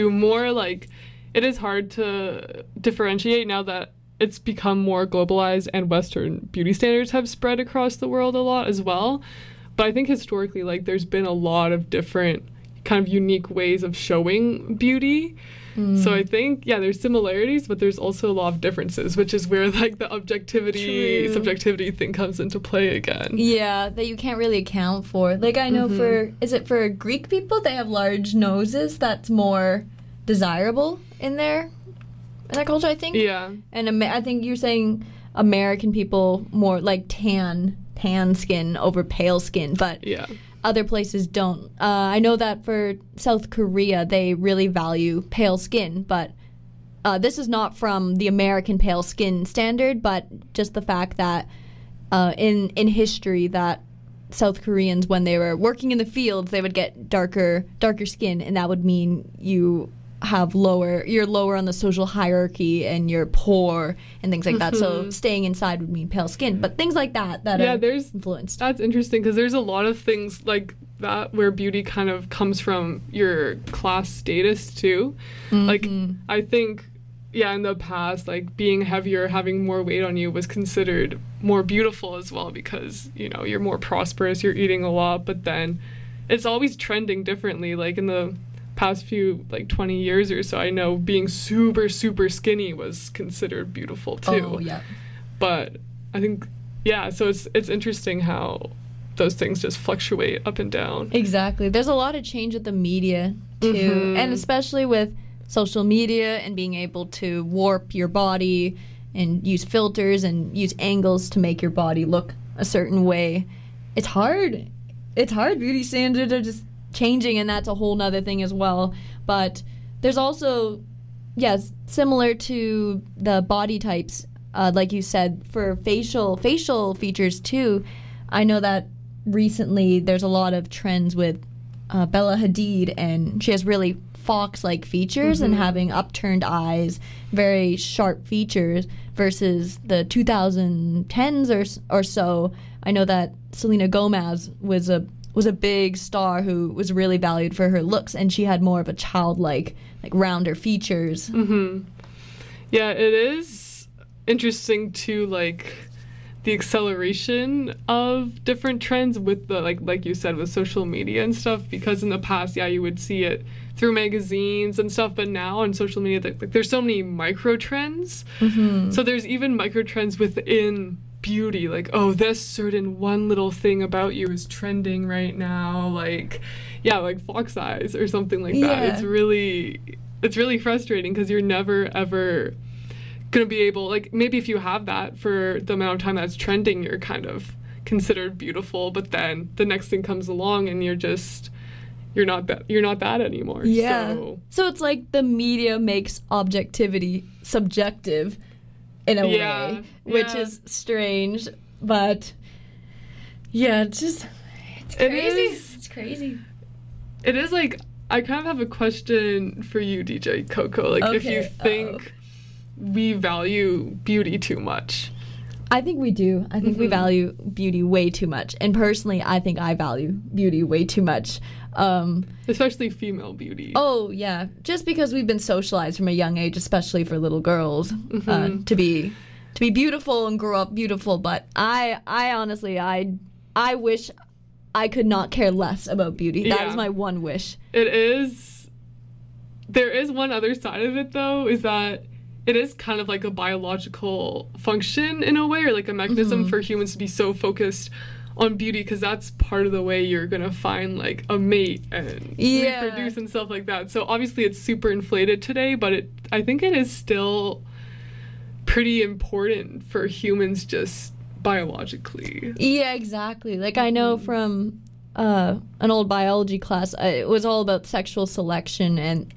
more like it is hard to differentiate now that it's become more globalized and Western beauty standards have spread across the world a lot as well. But I think historically, like, there's been a lot of different kind of unique ways of showing beauty. So I think, yeah, there's similarities, but there's also a lot of differences, which is where, like, the objectivity, subjectivity thing comes into play again. Yeah, that you can't really account for. Like, I know for Greek people, they have large noses that's more desirable in that culture, I think. Yeah. And I think you're saying American people more like tan skin over pale skin, but yeah. Other places don't. I know that for South Korea, they really value pale skin, but this is not from the American pale skin standard, but just the fact that in history that South Koreans, when they were working in the fields, they would get darker skin, and that would mean you're lower on the social hierarchy and you're poor and things like that. So staying inside would mean pale skin. But things like that are influenced. That's interesting because there's a lot of things like that where beauty kind of comes from your class status too. Like, I think, yeah, in the past, like, being heavier, having more weight on you was considered more beautiful as well because, you know, you're more prosperous, you're eating a lot, but then it's always trending differently. Like, in the past few, like, 20 years or so, I know being super, super skinny was considered beautiful too. Oh, yeah. But I think, yeah, so it's interesting how those things just fluctuate up and down. Exactly. There's a lot of change with the media too, and especially with social media and being able to warp your body and use filters and use angles to make your body look a certain way. It's hard. Beauty standards are just changing, and that's a whole nother thing as well. But there's also, yes, similar to the body types, like you said, for facial features too. I know that recently there's a lot of trends with Bella Hadid, and she has really fox-like features and having upturned eyes, very sharp features, versus the 2010s or so. I know that Selena Gomez was a big star who was really valued for her looks, and she had more of a childlike, like, rounder features. Yeah, it is interesting to, like, the acceleration of different trends with the, like you said, with social media and stuff, because in the past, yeah, you would see it through magazines and stuff, but now on social media, like, there's so many micro trends. So there's even micro trends within beauty, like, oh, this certain one little thing about you is trending right now, like, yeah, like fox eyes or something like that. It's really frustrating because you're never ever gonna be able, like, maybe if you have that for the amount of time that's trending, you're kind of considered beautiful, but then the next thing comes along and you're not that anymore. So it's like the media makes objectivity subjective in a way, which is strange, but yeah, it's crazy. It's crazy. It is. Like, I kind of have a question for you, DJ Coco. Like, if you think we value beauty too much. I think we do. I think we value beauty way too much. And personally, I think I value beauty way too much. Especially female beauty. Oh, yeah. Just because we've been socialized from a young age, especially for little girls, to be beautiful and grow up beautiful. But I honestly, I wish I could not care less about beauty. That is my one wish. It is. There is one other side of it, though, is that it is kind of like a biological function in a way, or like a mechanism for humans to be so focused on beauty, because that's part of the way you're gonna find, like, a mate and reproduce and stuff like that. So obviously it's super inflated today, but I think it is still pretty important for humans just biologically. Yeah, exactly. Like, I know from an old biology class, it was all about sexual selection and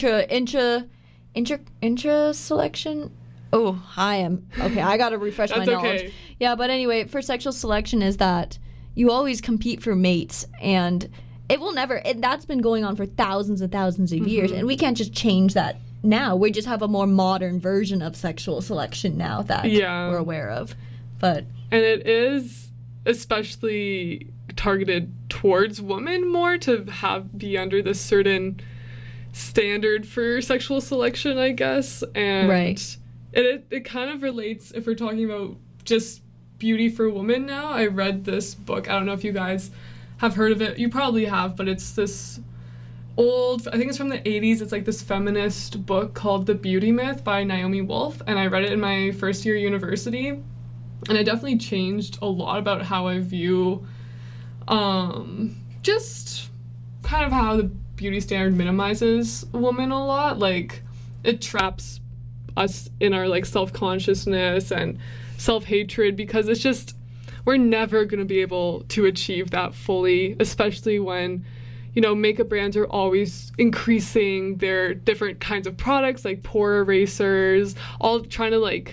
intra-selection. Oh, I gotta refresh my knowledge. Okay. Yeah, but anyway, for sexual selection is that you always compete for mates, and it will never, that's been going on for thousands and thousands of years, and we can't just change that now. We just have a more modern version of sexual selection now that we're aware of. And it is especially targeted towards women more to be under this certain standard for sexual selection, I guess. And Right. it kind of relates if we're talking about just beauty for women now. I read this book. I don't know if you guys have heard of it. You probably have, but it's this old, I think it's from the 80s. It's like this feminist book called The Beauty Myth by Naomi Wolf. And I read it in my first year university. And it definitely changed a lot about how I view just kind of how the beauty standard minimizes women a lot. Like, it traps us in our like self-consciousness and self-hatred, because it's just, we're never going to be able to achieve that fully, especially when, you know, makeup brands are always increasing their different kinds of products, like pore erasers, all trying to like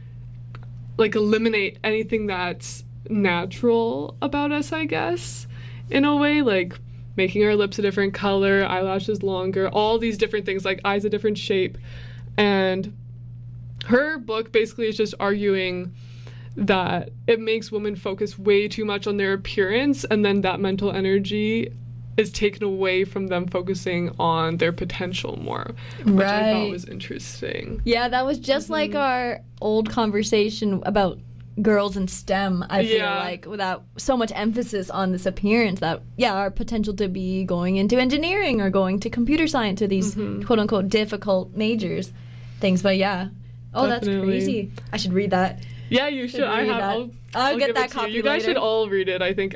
eliminate anything that's natural about us, I guess, in a way, like making our lips a different color, eyelashes longer, all these different things, like eyes a different shape. And her book basically is just arguing that it makes women focus way too much on their appearance, and then that mental energy is taken away from them focusing on their potential more, which I thought was interesting. Yeah, that was just like our old conversation about girls in STEM, I feel like, without so much emphasis on this appearance, that, our potential to be going into engineering or going to computer science or these quote-unquote difficult majors things. But oh, that's crazy. I should read that. Yeah, you should. I'll get that copy. You guys should all read it. I think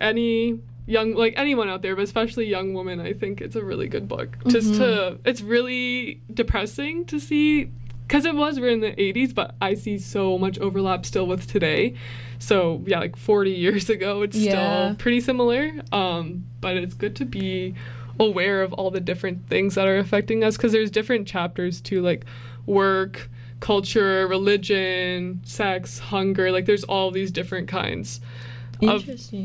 anyone out there, but especially young women, I think it's a really good book. It's really depressing to see, because it was written in the 80s, but I see so much overlap still with today. So like 40 years ago, it's still pretty similar. But it's good to be aware of all the different things that are affecting us, because there's different chapters too, like work, culture, religion, sex, hunger. Like, there's all these different kinds of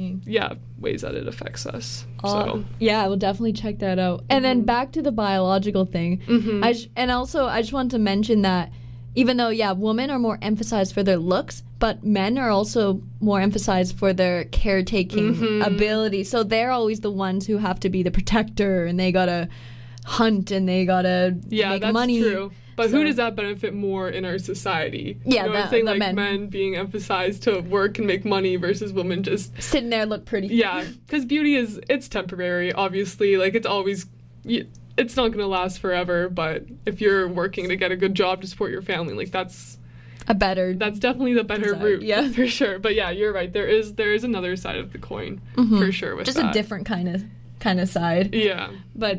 ways that it affects us. So I will definitely check that out. And then back to the biological thing. I just want to mention that even though women are more emphasized for their looks, but men are also more emphasized for their caretaking ability. So they're always the ones who have to be the protector, and they gotta hunt, and they gotta make money. That's true. But who does that benefit more in our society? Yeah, you know what I'm saying? Like men being emphasized to work and make money versus women just sitting there, look pretty. Yeah, because beauty it's temporary, obviously. Like, it's always, it's not gonna last forever. But if you're working to get a good job to support your family, like that's definitely the better route, for sure. But you're right. There is another side of the coin, for sure. With just a different kind of side. Yeah. But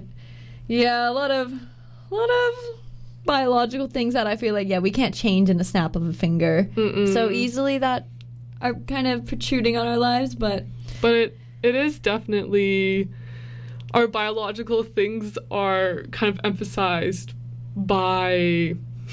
a lot of biological things that I feel like we can't change in a snap of a finger so easily, that are kind of protruding on our lives. But it is definitely, our biological things are kind of emphasized by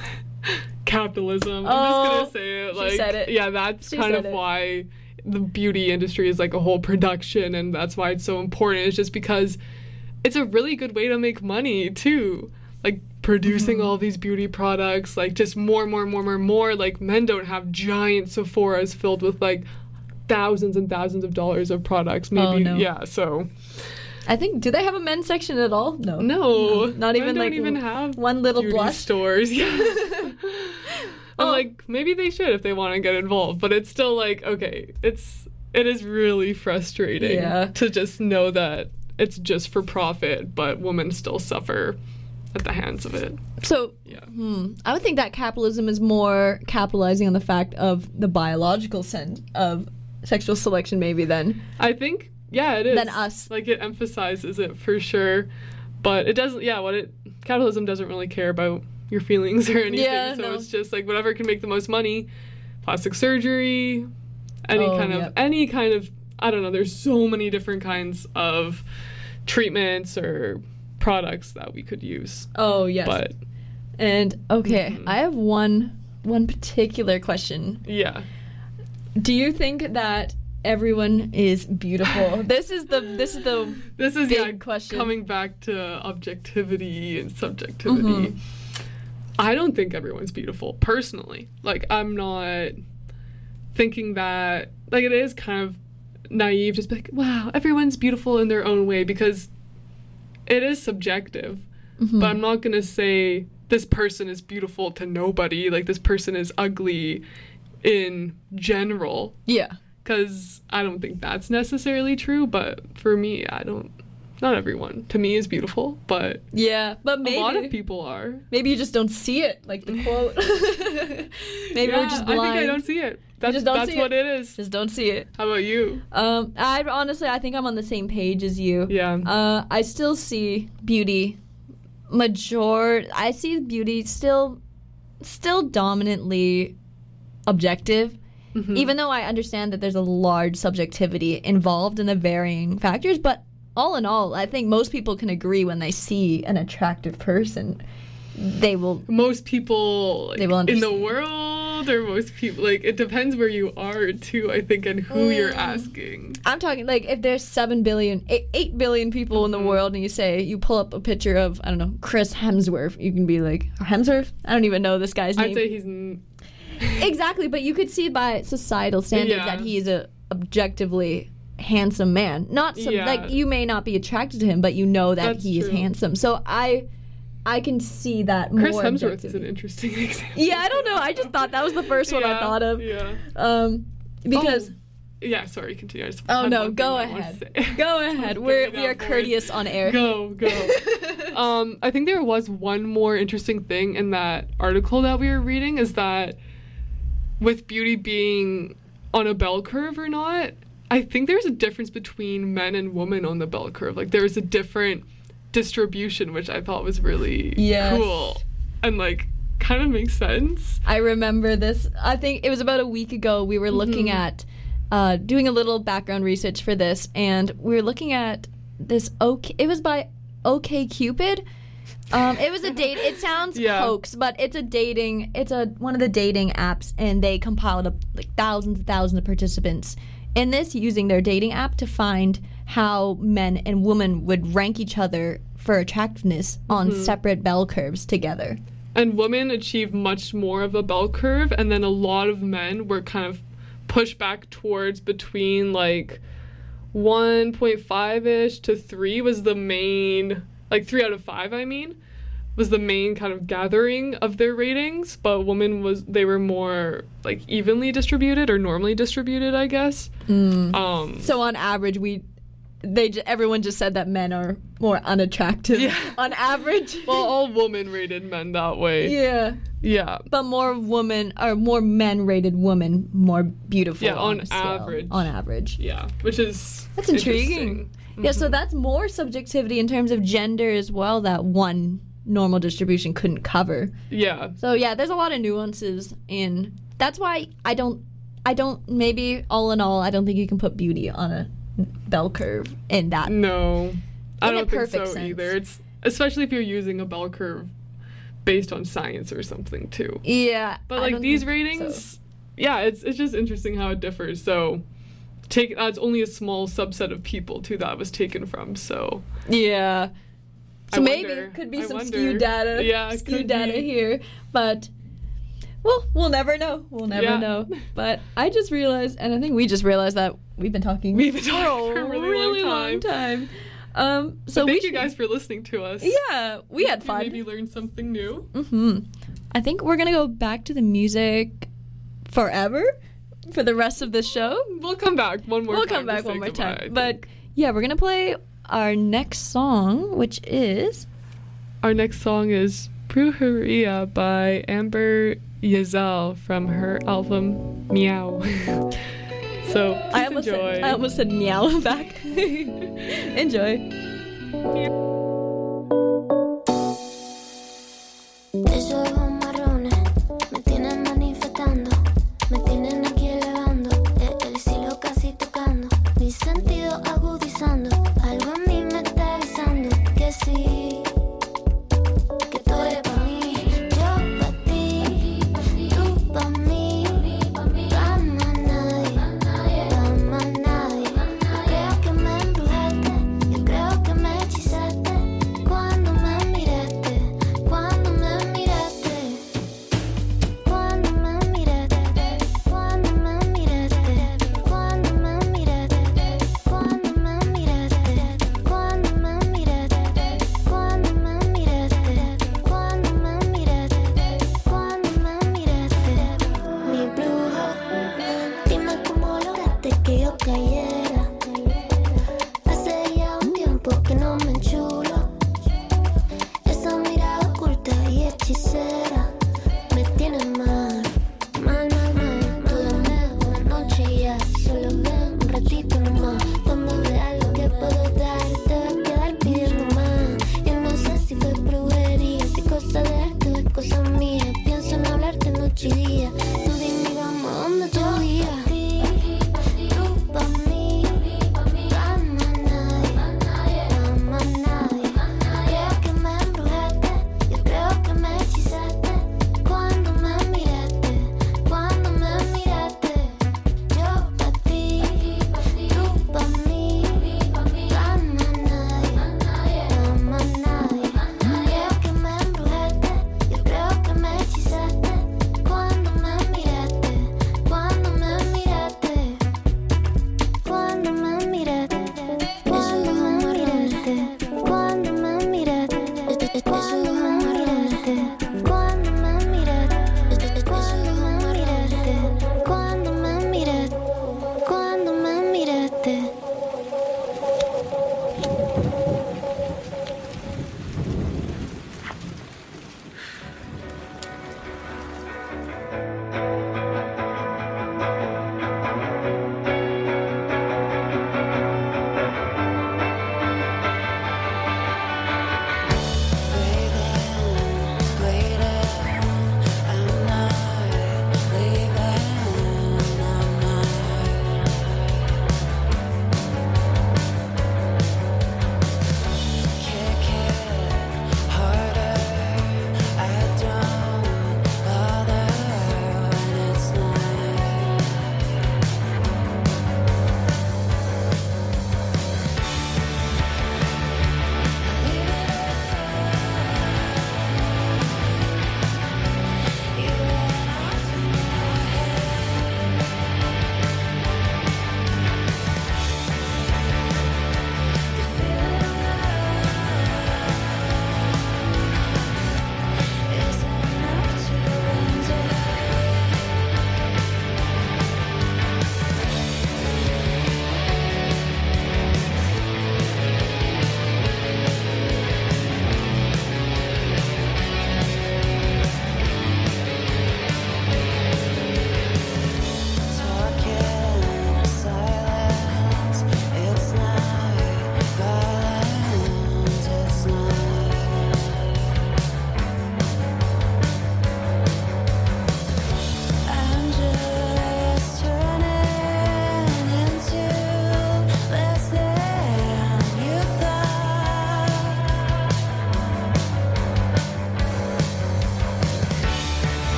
capitalism. I'm just gonna say it. Like, she said it. Yeah, that's kind of why the beauty industry is like a whole production, and that's why it's so important. It's just because it's a really good way to make money too. Like, producing all these beauty products, like just more. Like, men don't have giant Sephoras filled with like thousands and thousands of dollars of products. Maybe, so. I think, do they have a men's section at all? No. Not even like don't even have one little beauty blush stores. Yeah. I'm like, maybe they should if they want to get involved, but it's still like, okay, it is really frustrating to just know that it's just for profit, but women still suffer at the hands of it. So, I would think that capitalism is more capitalizing on the fact of the biological sense of sexual selection, maybe, then. I think, it is. Than us. Like, it emphasizes it for sure, but it doesn't, capitalism doesn't really care about your feelings or anything, it's just like whatever can make the most money. Plastic surgery, any kind of, I don't know, there's so many different kinds of treatments or products that we could use. Oh, yes. But I have one particular question. Yeah. Do you think that everyone is beautiful? This is big question. Coming back to objectivity and subjectivity. I don't think everyone's beautiful, personally. Like, I'm not thinking that, like, it is kind of naive just be like, wow, everyone's beautiful in their own way, because it is subjective. but I'm not gonna say this person is beautiful to nobody, like this person is ugly in general. Yeah. Because I don't think that's necessarily true, but for me, not everyone to me is beautiful, but yeah, but maybe a lot of people are. Maybe you just don't see it, like the quote. Maybe we're just blind. I think I don't see it. That's what it is. Just don't see it. How about you? I think I'm on the same page as you. Yeah. I still see beauty. I see beauty still dominantly objective. Even though I understand that there's a large subjectivity involved in the varying factors, but all in all, I think most people can agree when they see an attractive person, most people they will in the world, or most people, like, it depends where you are too, I think, and who you're asking. I'm talking, like, if there's 8 billion people in the world, and you pull up a picture of, I don't know, Chris Hemsworth, you can be like, Hemsworth? I don't even know this guy's name. I'd say he's exactly, but you could see by societal standards that he is a objectively handsome man. Like, you may not be attracted to him, but you know that he is handsome. So I can see that more. Chris Hemsworth is an interesting example. Yeah, I don't know. I just thought that was the first one I thought of. Yeah. Because. Yeah, sorry, continue. Go ahead. Go ahead. We are courteous on air. Go. I think there was one more interesting thing in that article that we were reading, is that with beauty being on a bell curve or not, I think there's a difference between men and women on the bell curve. Like, there's a different distribution, which I thought was really cool and, like, kind of makes sense. I remember this. I think it was about a week ago. We were looking at doing a little background research for this, and we were looking at this. It was by OkCupid. It was a date. It sounds hoax, but it's one of the dating apps, and they compiled up like thousands and thousands of participants in this, using their dating app to find how men and women would rank each other for attractiveness on separate bell curves together. And women achieved much more of a bell curve, and then a lot of men were kind of pushed back towards between like 1.5-ish to 3 was the main, like 3 out of 5, was the main kind of gathering of their ratings, but women they were more like evenly distributed or normally distributed, I guess. So on average, everyone just said that men are more unattractive on average. Well, all women rated men that way. Yeah. But more men rated women more beautiful. Yeah, on average. On average. Yeah, that's intriguing. Yeah, so that's more subjectivity in terms of gender as well that one normal distribution couldn't cover. Yeah. So yeah, there's a lot of nuances in. That's why I don't. Maybe all in all, I don't think you can put beauty on a bell curve in that. No, I don't think so sense. either. It's especially if you're using a bell curve based on science or something too. Yeah. But like these ratings, it's just interesting how it differs. So that's only a small subset of people too that was taken from. So yeah. So maybe could be some skewed data. Yeah, skewed data here, but. Well, we'll never know. Know. But I just realized, and I think we just realized that we've been talking for a really long time. So thank you guys for listening to us. Yeah, we had fun. Maybe learn something new. I think we're gonna go back to the music forever for the rest of the show. We'll come back one more time. But yeah, we're gonna play our next song, which is. Our next song is Brujeria by Amber Yazal from her album Meow. So enjoy. I almost said meow back. Enjoy. Esos ojos marrones me tienen manifestando, me tienen aquí elevando, el cielo casi tocando, mis sentidos agudizando, algo en mí me está avisando que sí. Cuando me miraste, hechicera, me tienes mal, mal, mal, mal. Tú dame una noche y ya, solo ven un ratito nomás. Cuando veas lo que puedo dar, te vas a quedar pidiendo más. Yo no sé si fue brujería, si cosa de arte o es cosa mía. Pienso en hablarte noche y día. Tú dime, vamos, ¿a dónde tú guías? Tú pa' mí, vamos a nadie, vamos a nadie. Creo que me embrujaste, yo creo que me hechizaste.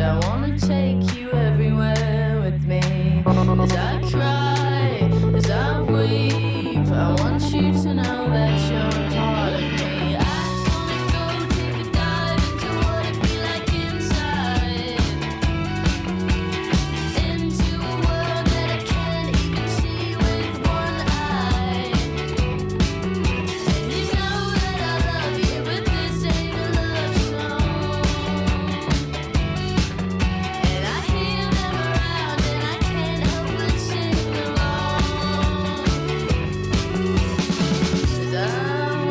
I wanna take you everywhere with me. As I cry, as I weep, I want you to know that you're part of me. I wanna go take a dive into what it be like inside, into a world that I can't even see with one eye. And you know that I love you, but this ain't a love song. And I hear them around and I can't help but sing along. As I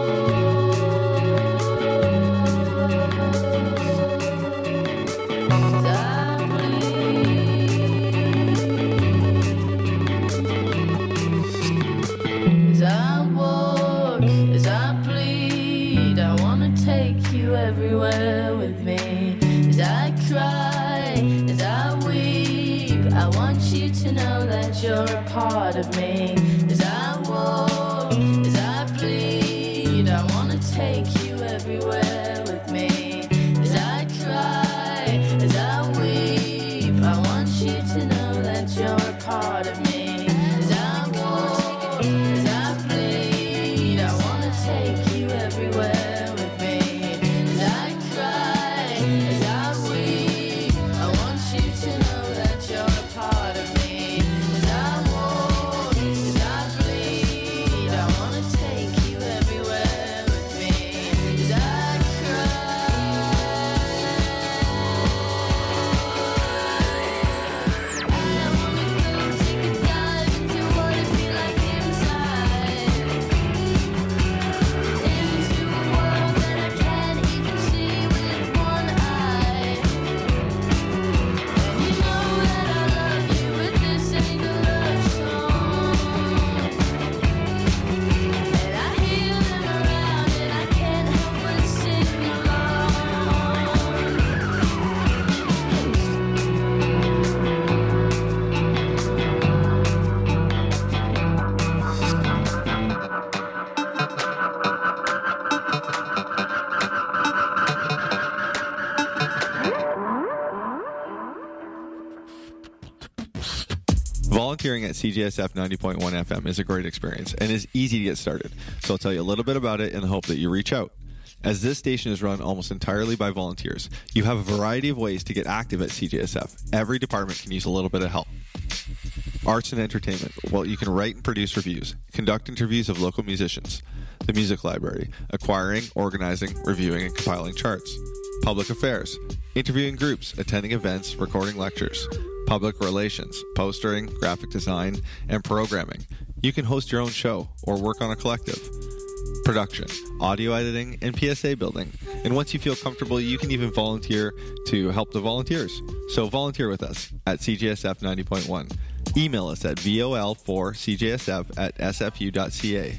walk, as I bleed, I wanna take you everywhere with me. As I cry, as I weep, I want you to know that you're a part of me. As I walk, as I bleed, I wanna take you everywhere with me. As I cry, as I weep, I want you to know that you're a part of me. As I walk, as I bleed, I wanna take you everywhere with me. As I cry, as I weep, I want you to know that you're a part of me. As I walk, as I bleed, I wanna take you everywhere with me. As I cry, I wanna go take a dive into what it be like inside, into a world that I can't even see with one eye. And you know that I love you, but this ain't a love song. And I hear them around and I can't help but sing along. Volunteering at CJSF 90.1 FM is a great experience and is easy to get started. So I'll tell you a little bit about it in the hope that you reach out. As this station is run almost entirely by volunteers, you have a variety of ways to get active at CJSF. Every department can use a little bit of help. Arts and entertainment. Well, you can write and produce reviews, conduct interviews of local musicians. The music library. Acquiring, organizing, reviewing, and compiling charts. Public affairs. Interviewing groups, attending events, recording lectures. Public relations, postering, graphic design, and programming. You can host your own show or work on a collective. Production, audio editing, and PSA building. And once you feel comfortable, you can even volunteer to help the volunteers. So volunteer with us at CJSF 90.1. Email us at vol4cjsf@sfu.ca.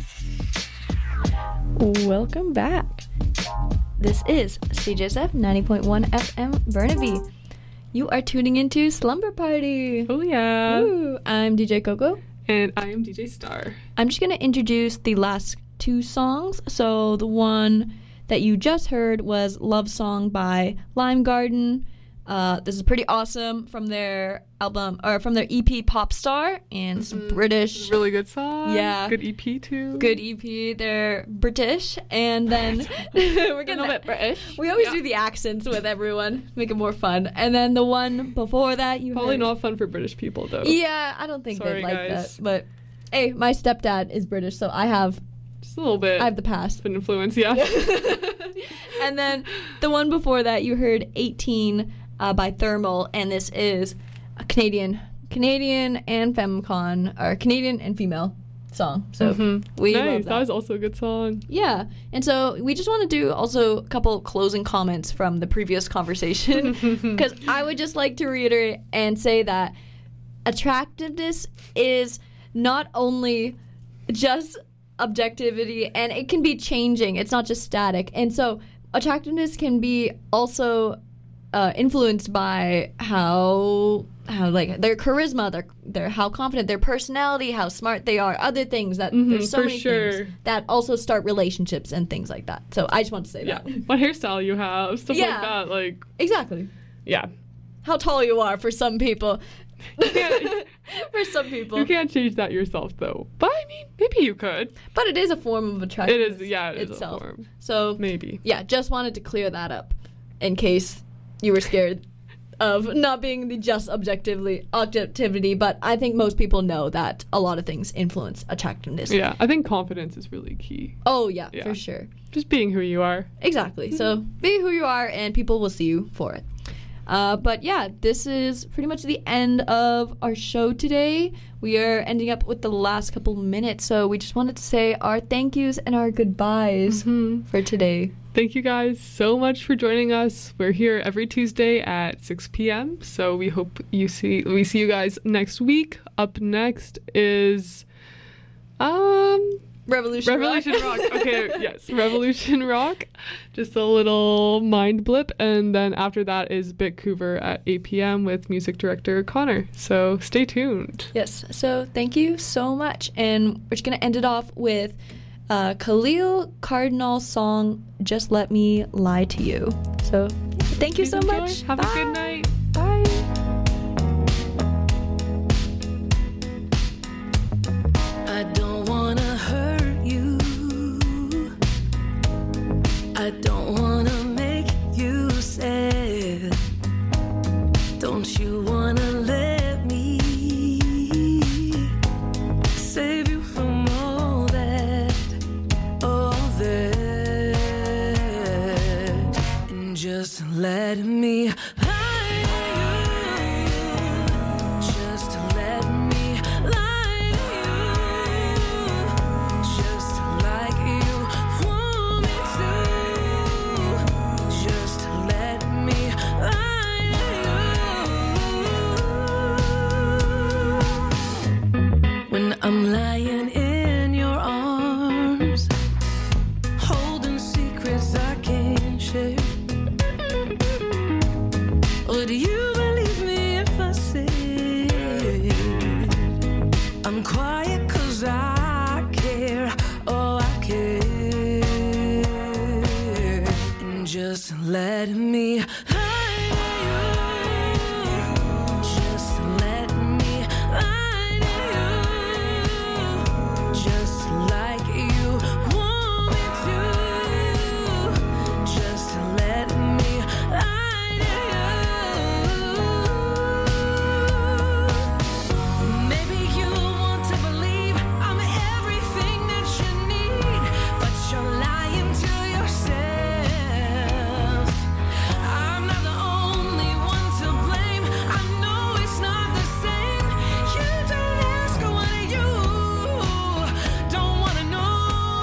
Welcome back. This is CJSF 90.1 FM Burnaby. You are tuning into Slumber Party. Oh, yeah. Ooh, I'm DJ Coco. And I am DJ Star. I'm just going to introduce the last two songs. So the one that you just heard was Love Song by Lime Garden. This is pretty awesome from their album, or from their EP Pop Star, and it's British. Really good song. Yeah. Good EP too. Good EP. They're British, and then we're getting a bit British. We always do the accents with everyone, make it more fun. And then the one before that, you Probably heard, not fun for British people though. Yeah, I don't think Sorry, they'd like guys. that. But hey, my stepdad is British, so I have Just a little bit. the past. An influence, yeah. And then the one before that, you heard 18 by Thermal, and this is a Canadian and femcon, or Canadian and female song. So we nice. love That was also a good song. Yeah, and so we just want to do also a couple closing comments from the previous conversation, because I would just like to reiterate and say that attractiveness is not only just objectivity, and it can be changing. It's not just static. And so attractiveness can be also influenced by how like their charisma, their how confident, their personality, how smart they are, other things that there's so for many sure. things that also start relationships and things like that. So I just want to say Yeah. that. What hairstyle you have, stuff Yeah. like that. Like, Exactly. Yeah. how tall you are for some people. can't- For some people. You can't change that yourself, though. But I mean, maybe you could. But it is a form of attractiveness. It is itself. a form. So Maybe. yeah, just wanted to clear that up in case you were scared of not being the just objectivity, but I think most people know that a lot of things influence attractiveness. Yeah, I think confidence is really key. Oh yeah, Yeah. for sure. Just being who you are. Exactly. So be who you are and people will see you for it. But yeah, this is pretty much the end of our show today. We are ending up with the last couple minutes, so we just wanted to say our thank yous and our goodbyes for today. Thank you guys so much for joining us. We're here every Tuesday at 6 p.m. So we hope we see you guys next week. Up next is Revolution Rock. Okay, yes, Revolution Rock. Just a little mind blip, and then after that is Bitcouver at 8 p.m. with music director Connor. So stay tuned. Yes, so thank you so much. And we're just going to end it off with Khalil Cardinal's song, Just Let Me Lie to You. So thank you Please so enjoy. much. Have a Bye. good night. Bye. I don't wanna hurt you. I don't wanna make you sad. Don't you wanna let me save you from all that, and just let me lie to you. Just let me lie to you. Just like you want me to. Just let me lie to you. When I'm lying in your arms, holding secrets I can't share. Would you believe me if I said I'm quiet 'cause I care, oh I care. And just let me lie to you. Just let me lie to you. Just like you want me to. Just let me lie to you. Maybe you want to believe I'm everything that you need, but you're lying to yourself. I'm not the only one to blame. I know it's not the same. You don't ask what you don't wanna know.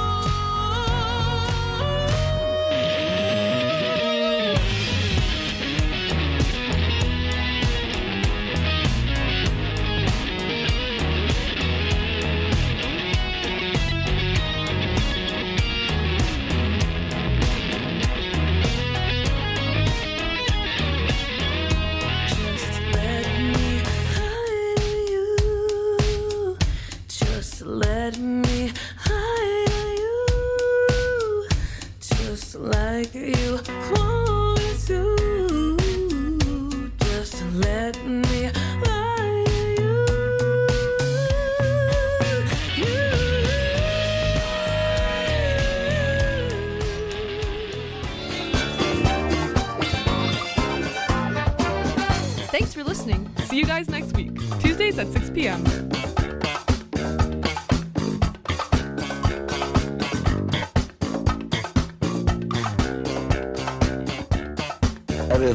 Just let me lie to you. Just like you want me to. Just let me lie Thanks for listening. See you guys next week, Tuesdays at 6 p.m.